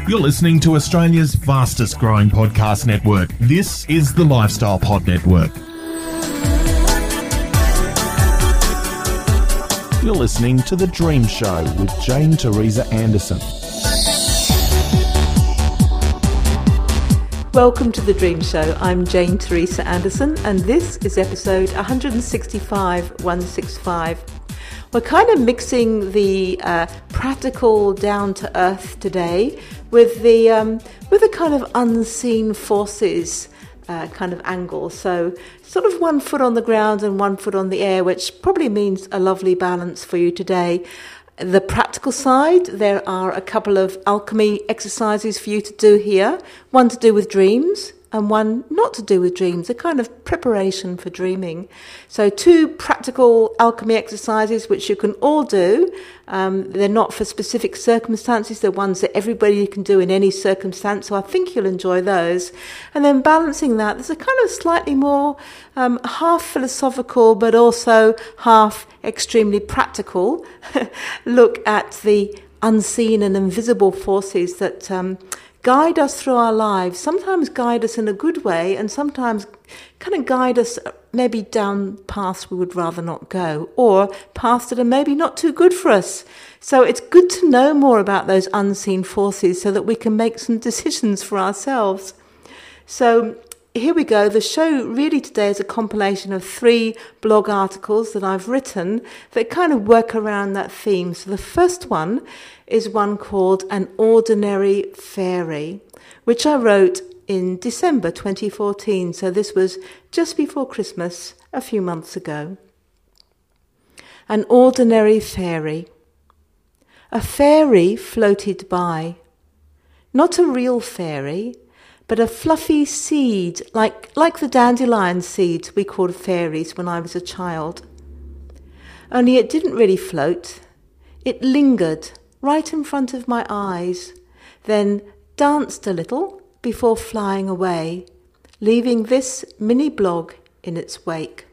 You're listening to Australia's fastest growing podcast network. This is the Lifestyle Pod Network. You're listening to The Dream Show with Jane Teresa Anderson. Welcome to The Dream Show. I'm Jane Teresa Anderson, and this is episode 165. We're kind of mixing the practical down to earth today with the kind of unseen forces kind of angle. So sort of 1 foot on the ground and 1 foot on the air, which probably means a lovely balance for you today. The practical side, there are a couple of alchemy exercises for you to do here. One to do with dreams and one not to do with dreams, a kind of preparation for dreaming. So 2 practical alchemy exercises which you can all do. They're not for specific circumstances, they're ones that everybody can do in any circumstance, so I think you'll enjoy those. And then balancing that, there's a kind of slightly more half philosophical but also half extremely practical look at the unseen and invisible forces that guide us through our lives, sometimes guide us in a good way and sometimes kind of guide us maybe down paths we would rather not go, or paths that are maybe not too good for us. So it's good to know more about those unseen forces so that we can make some decisions for ourselves. So here we go. The show really today is a compilation of 3 blog articles that I've written that kind of work around that theme. So the first one is one called An Ordinary Fairy, which I wrote in December 2014. So this was just before Christmas, a few months ago. An ordinary fairy. A fairy floated by. Not a real fairy, but a fluffy seed, like the dandelion seeds we called fairies when I was a child. Only it didn't really float. It lingered right in front of my eyes, then danced a little before flying away, leaving this mini blog in its wake.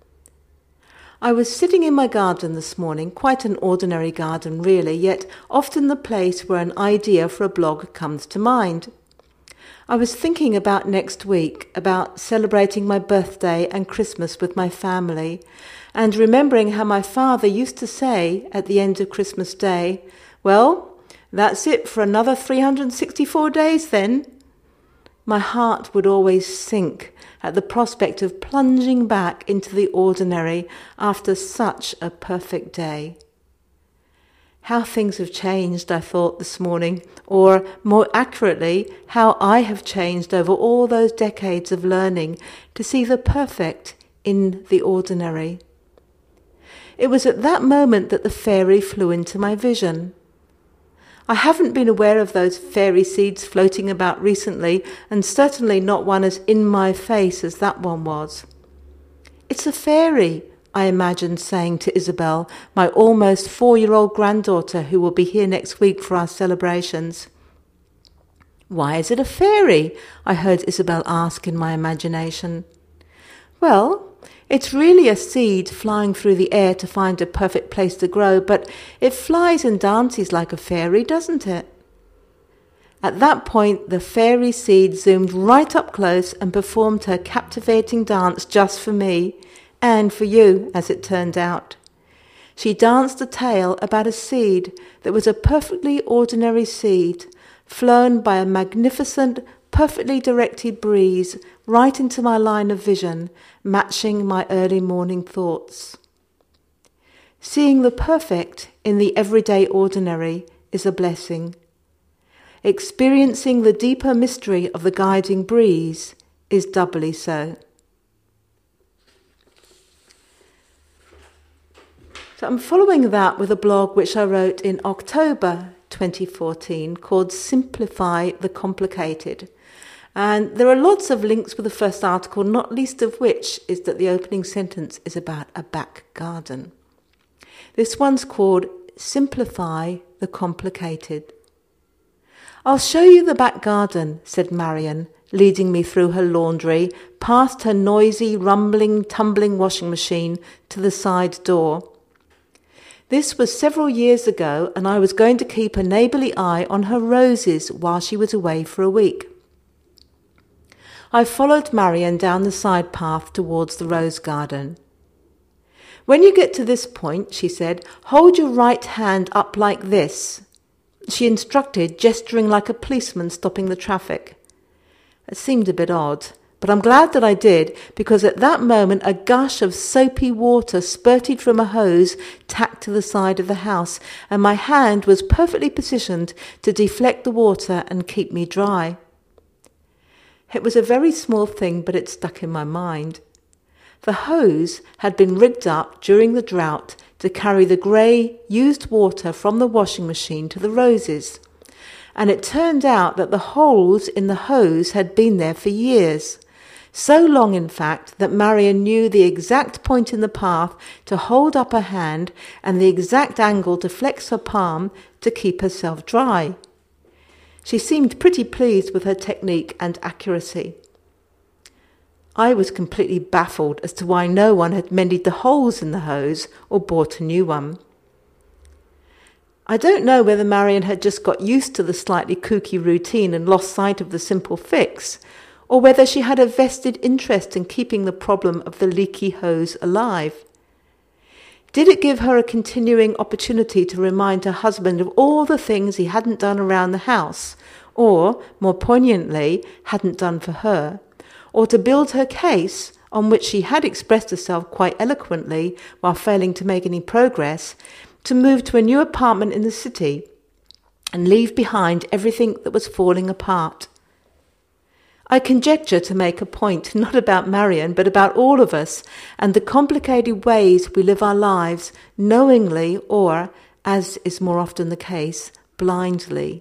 I was sitting in my garden this morning, quite an ordinary garden really, yet often the place where an idea for a blog comes to mind. I was thinking about next week, about celebrating my birthday and Christmas with my family, and remembering how my father used to say at the end of Christmas Day, "Well, that's it for another 364 days then." My heart would always sink at the prospect of plunging back into the ordinary after such a perfect day. How things have changed, I thought this morning, or more accurately, how I have changed over all those decades of learning to see the perfect in the ordinary. It was at that moment that the fairy flew into my vision. I haven't been aware of those fairy seeds floating about recently, and certainly not one as in my face as that one was. "It's a fairy," I imagined saying to Isabel, my almost 4-year-old granddaughter who will be here next week for our celebrations. "Why is it a fairy?" I heard Isabel ask in my imagination. "Well, it's really a seed flying through the air to find a perfect place to grow, but it flies and dances like a fairy, doesn't it?" At that point, the fairy seed zoomed right up close and performed her captivating dance just for me, and for you, as it turned out. She danced a tale about a seed that was a perfectly ordinary seed, flown by a magnificent, perfectly directed breeze right into my line of vision, matching my early morning thoughts. Seeing the perfect in the everyday ordinary is a blessing. Experiencing the deeper mystery of the guiding breeze is doubly so. So I'm following that with a blog which I wrote in October 2014 called Simplify the Complicated. And there are lots of links with the first article, not least of which is that the opening sentence is about a back garden. This one's called Simplify the Complicated. "I'll show you the back garden," said Marion, leading me through her laundry, past her noisy, rumbling, tumbling washing machine to the side door. This was several years ago, and I was going to keep a neighbourly eye on her roses while she was away for a week. I followed Marion down the side path towards the rose garden. "When you get to this point," she said, "hold your right hand up like this," she instructed, gesturing like a policeman stopping the traffic. It seemed a bit odd, but I'm glad that I did, because at that moment a gush of soapy water spurted from a hose tacked to the side of the house, and my hand was perfectly positioned to deflect the water and keep me dry. It was a very small thing, but it stuck in my mind. The hose had been rigged up during the drought to carry the grey, used water from the washing machine to the roses, and it turned out that the holes in the hose had been there for years. So long, in fact, that Marion knew the exact point in the path to hold up her hand and the exact angle to flex her palm to keep herself dry. She seemed pretty pleased with her technique and accuracy. I was completely baffled as to why no one had mended the holes in the hose or bought a new one. I don't know whether Marion had just got used to the slightly kooky routine and lost sight of the simple fix, or whether she had a vested interest in keeping the problem of the leaky hose alive. Did it give her a continuing opportunity to remind her husband of all the things he hadn't done around the house, or, more poignantly, hadn't done for her, or to build her case, on which she had expressed herself quite eloquently while failing to make any progress, to move to a new apartment in the city and leave behind everything that was falling apart? I conjecture to make a point not about Marion, but about all of us and the complicated ways we live our lives, knowingly or, as is more often the case, blindly.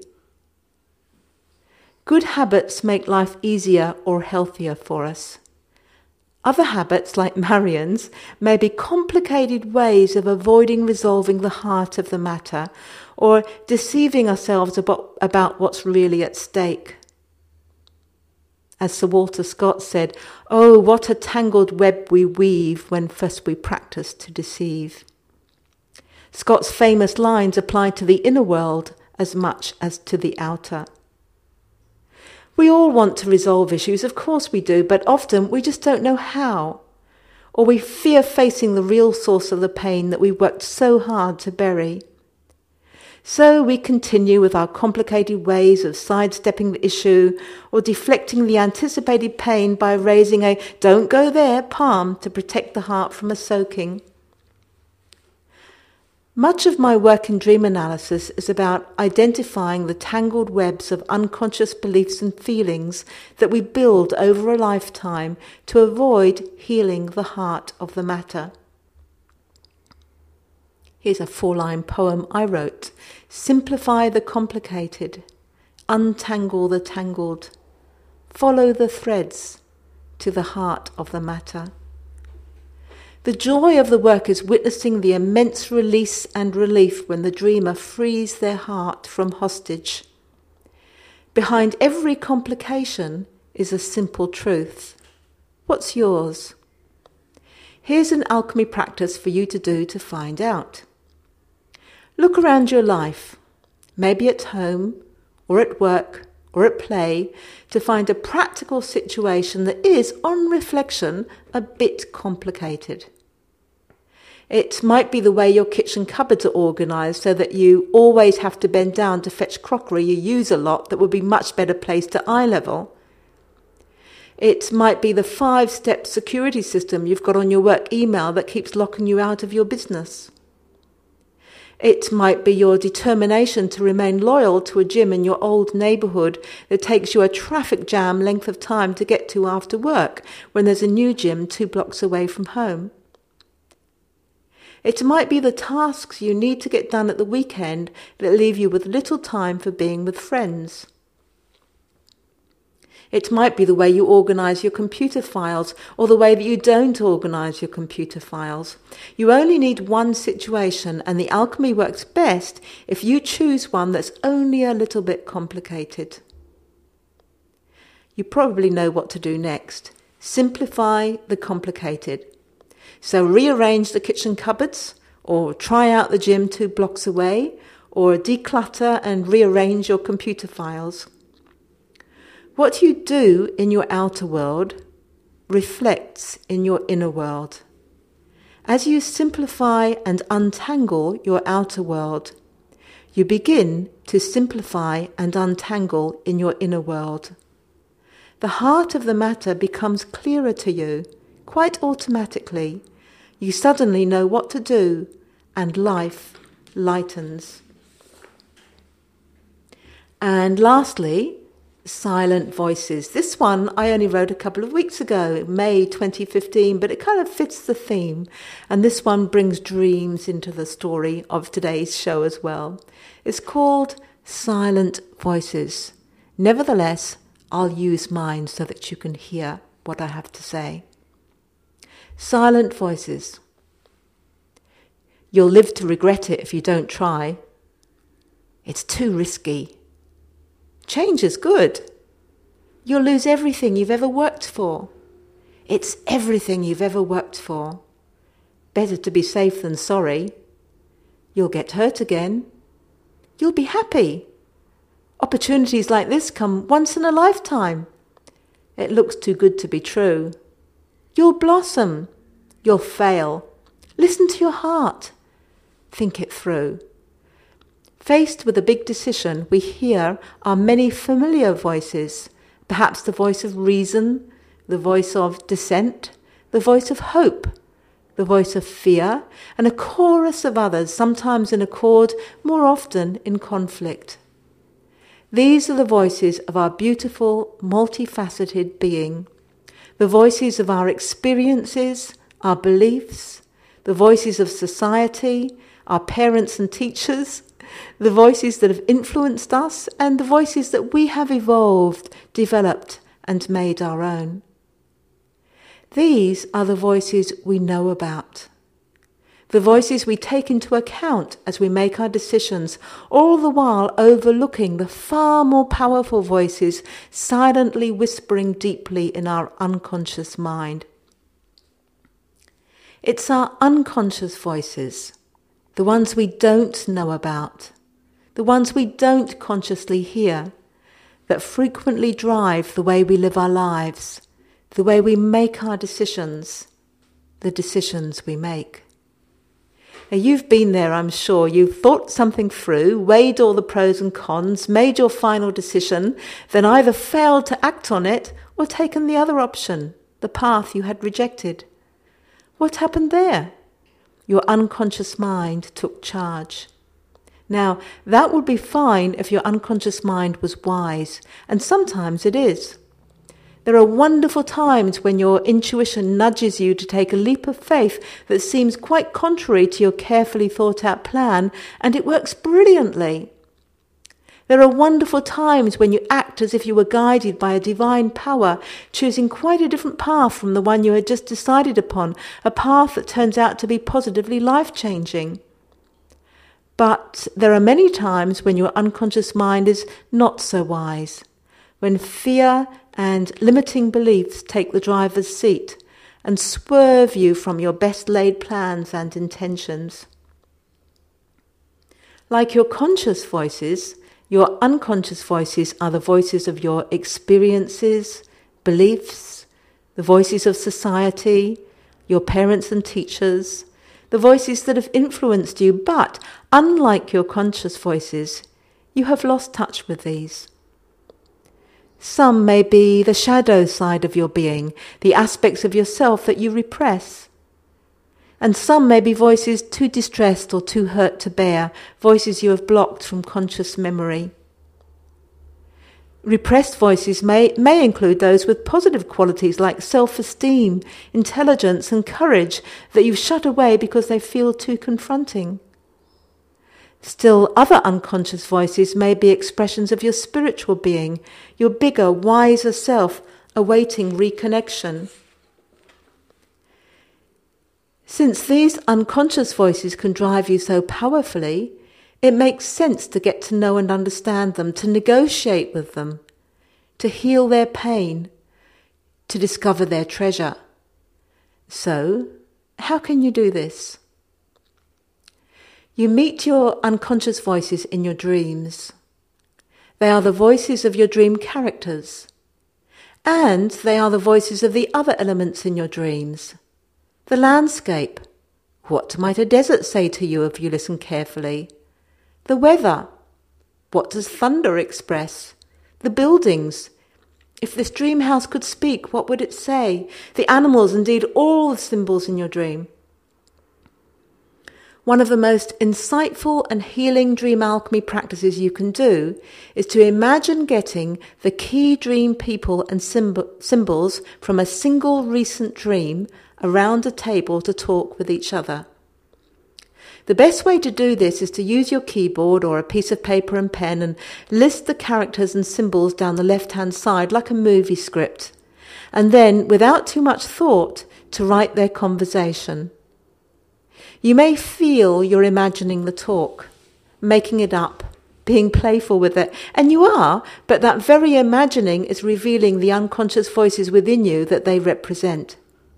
Good habits make life easier or healthier for us. Other habits, like Marion's, may be complicated ways of avoiding resolving the heart of the matter or deceiving ourselves about what's really at stake. As Sir Walter Scott said, "Oh, what a tangled web we weave when first we practice to deceive." Scott's famous lines apply to the inner world as much as to the outer. We all want to resolve issues, of course we do, but often we just don't know how, or we fear facing the real source of the pain that we worked so hard to bury. So we continue with our complicated ways of sidestepping the issue or deflecting the anticipated pain by raising a "don't go there" palm to protect the heart from a soaking. Much of my work in dream analysis is about identifying the tangled webs of unconscious beliefs and feelings that we build over a lifetime to avoid healing the heart of the matter. Here's a 4-line poem I wrote. Simplify the complicated, untangle the tangled, follow the threads to the heart of the matter. The joy of the work is witnessing the immense release and relief when the dreamer frees their heart from hostage. Behind every complication is a simple truth. What's yours? Here's an alchemy practice for you to do to find out. Look around your life, maybe at home, or at work, or at play, to find a practical situation that is, on reflection, a bit complicated. It might be the way your kitchen cupboards are organised so that you always have to bend down to fetch crockery you use a lot that would be much better placed at eye level. It might be the 5-step security system you've got on your work email that keeps locking you out of your business. It might be your determination to remain loyal to a gym in your old neighbourhood that takes you a traffic jam length of time to get to after work when there's a new gym 2 blocks away from home. It might be the tasks you need to get done at the weekend that leave you with little time for being with friends. It might be the way you organise your computer files or the way that you don't organise your computer files. You only need one situation, and the alchemy works best if you choose one that's only a little bit complicated. You probably know what to do next. Simplify the complicated. So rearrange the kitchen cupboards, or try out the gym 2 blocks away, or declutter and rearrange your computer files. What you do in your outer world reflects in your inner world. As you simplify and untangle your outer world, you begin to simplify and untangle in your inner world. The heart of the matter becomes clearer to you, quite automatically. You suddenly know what to do, and life lightens. And lastly, silent voices. This one I only wrote a couple of weeks ago, May 2015, but it kind of fits the theme. And this one brings dreams into the story of today's show as well. It's called Silent Voices. Nevertheless, I'll use mine so that you can hear what I have to say. Silent voices. You'll live to regret it if you don't try. It's too risky. Change is good. You'll lose everything you've ever worked for. It's everything you've ever worked for. Better to be safe than sorry. You'll get hurt again. You'll be happy. Opportunities like this come once in a lifetime. It looks too good to be true. You'll blossom. You'll fail. Listen to your heart. Think it through. Faced with a big decision, we hear our many familiar voices, perhaps the voice of reason, the voice of dissent, the voice of hope, the voice of fear, and a chorus of others, sometimes in accord, more often in conflict. These are the voices of our beautiful, multifaceted being, the voices of our experiences, our beliefs, the voices of society, our parents and teachers, the voices that have influenced us, and the voices that we have evolved, developed, and made our own. These are the voices we know about, the voices we take into account as we make our decisions, all the while overlooking the far more powerful voices silently whispering deeply in our unconscious mind. It's our unconscious voices, the ones we don't know about, the ones we don't consciously hear, that frequently drive the way we live our lives, the way we make our decisions, the decisions we make. Now, you've been there, I'm sure. You've thought something through, weighed all the pros and cons, made your final decision, then either failed to act on it or taken the other option, the path you had rejected. What happened there? Your unconscious mind took charge. Now, that would be fine if your unconscious mind was wise, and sometimes it is. There are wonderful times when your intuition nudges you to take a leap of faith that seems quite contrary to your carefully thought out plan, and it works brilliantly. There are wonderful times when you act as if you were guided by a divine power, choosing quite a different path from the one you had just decided upon, a path that turns out to be positively life-changing. But there are many times when your unconscious mind is not so wise, when fear and limiting beliefs take the driver's seat and swerve you from your best laid plans and intentions. Like your conscious voices, your unconscious voices are the voices of your experiences, beliefs, the voices of society, your parents and teachers, the voices that have influenced you, but unlike your conscious voices, you have lost touch with these. Some may be the shadow side of your being, the aspects of yourself that you repress. And some may be voices too distressed or too hurt to bear, voices you have blocked from conscious memory. Repressed voices may include those with positive qualities like self-esteem, intelligence and courage that you've shut away because they feel too confronting. Still, other unconscious voices may be expressions of your spiritual being, your bigger, wiser self, awaiting reconnection. Since these unconscious voices can drive you so powerfully, it makes sense to get to know and understand them, to negotiate with them, to heal their pain, to discover their treasure. So, how can you do this? You meet your unconscious voices in your dreams. They are the voices of your dream characters. And they are the voices of the other elements in your dreams. The landscape. What might a desert say to you if you listen carefully? The weather. What does thunder express? The buildings. If this dream house could speak, what would it say? The animals, indeed all the symbols in your dream. One of the most insightful and healing dream alchemy practices you can do is to imagine getting the key dream people and symbols from a single recent dream around a table to talk with each other. The best way to do this is to use your keyboard or a piece of paper and pen and list the characters and symbols down the left-hand side like a movie script, and then, without too much thought, to write their conversation. You may feel you're imagining the talk, making it up, being playful with it, and you are, but that very imagining is revealing the unconscious voices within you that they represent.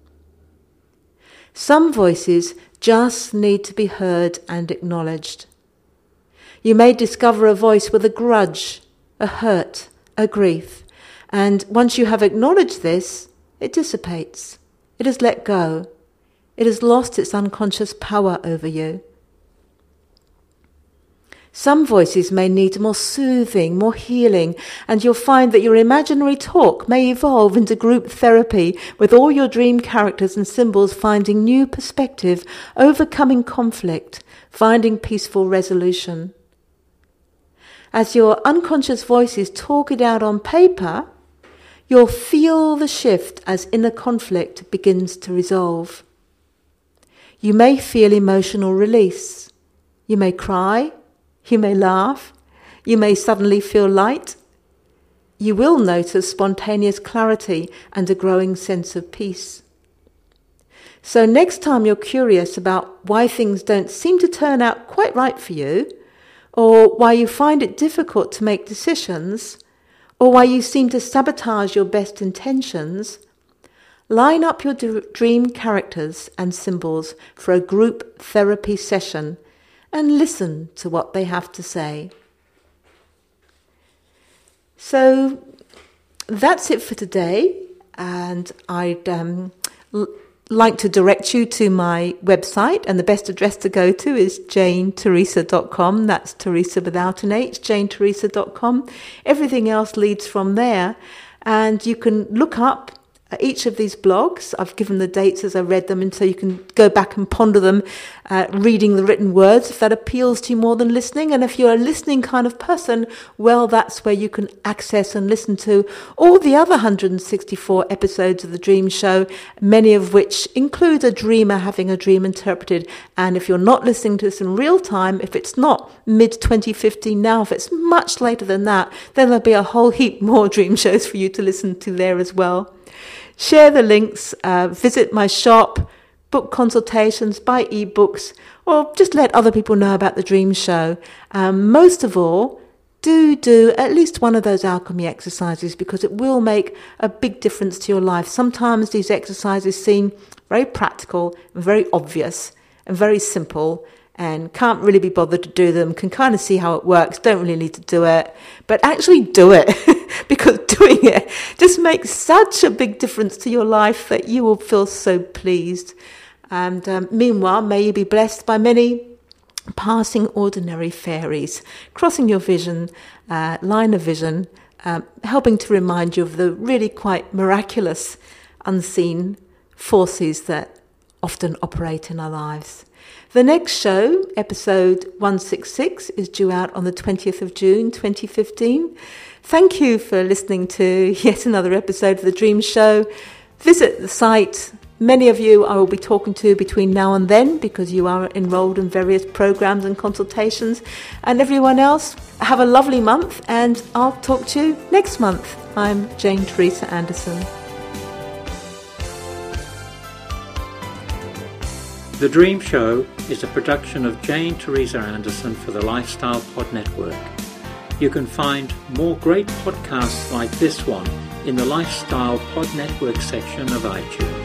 Some voices just need to be heard and acknowledged. You may discover a voice with a grudge, a hurt, a grief, and once you have acknowledged this, it dissipates. It is let go. It has lost its unconscious power over you. Some voices may need more soothing, more healing, and you'll find that your imaginary talk may evolve into group therapy with all your dream characters and symbols finding new perspective, overcoming conflict, finding peaceful resolution. As your unconscious voices talk it out on paper, you'll feel the shift as inner conflict begins to resolve. You may feel emotional release. You may cry. You may laugh. You may suddenly feel light. You will notice spontaneous clarity and a growing sense of peace. So next time you're curious about why things don't seem to turn out quite right for you, or why you find it difficult to make decisions, or why you seem to sabotage your best intentions, line up your dream characters and symbols for a group therapy session and listen to what they have to say. So that's it for today, and I'd like to direct you to my website, and the best address to go to is JaneTheresa.com. That's Teresa without an H, JaneTheresa.com. Everything else leads from there, and you can look up each of these blogs. I've given the dates as I read them, and so you can go back and ponder them, reading the written words if that appeals to you more than listening. And if you're a listening kind of person, well, that's where you can access and listen to all the other 164 episodes of The Dream Show, many of which include a dreamer having a dream interpreted. And if you're not listening to this in real time, if it's not mid-2015 now, if it's much later than that, then there'll be a whole heap more dream shows for you to listen to there as well. Share the links, visit my shop, book consultations, buy ebooks, or just let other people know about the Dream Show. Most of all, do at least one of those alchemy exercises, because it will make a big difference to your life. Sometimes these exercises seem very practical, very obvious, and very simple, and can't really be bothered to do them, can kind of see how it works, don't really need to do it, but actually do it, because doing it just makes such a big difference to your life that you will feel so pleased. And meanwhile, may you be blessed by many passing ordinary fairies, crossing your vision, line of vision, helping to remind you of the really quite miraculous unseen forces that often operate in our lives. The next show, episode 166, is due out on the 20th of June 2015. Thank you for listening to yet another episode of The Dream Show. Visit the site. Many of you I will be talking to between now and then, because you are enrolled in various programs and consultations. And everyone else, have a lovely month, and I'll talk to you next month. I'm Jane Theresa Anderson. The Dream Show is a production of Jane Theresa Anderson for the Lifestyle Pod Network. You can find more great podcasts like this one in the Lifestyle Pod Network section of iTunes.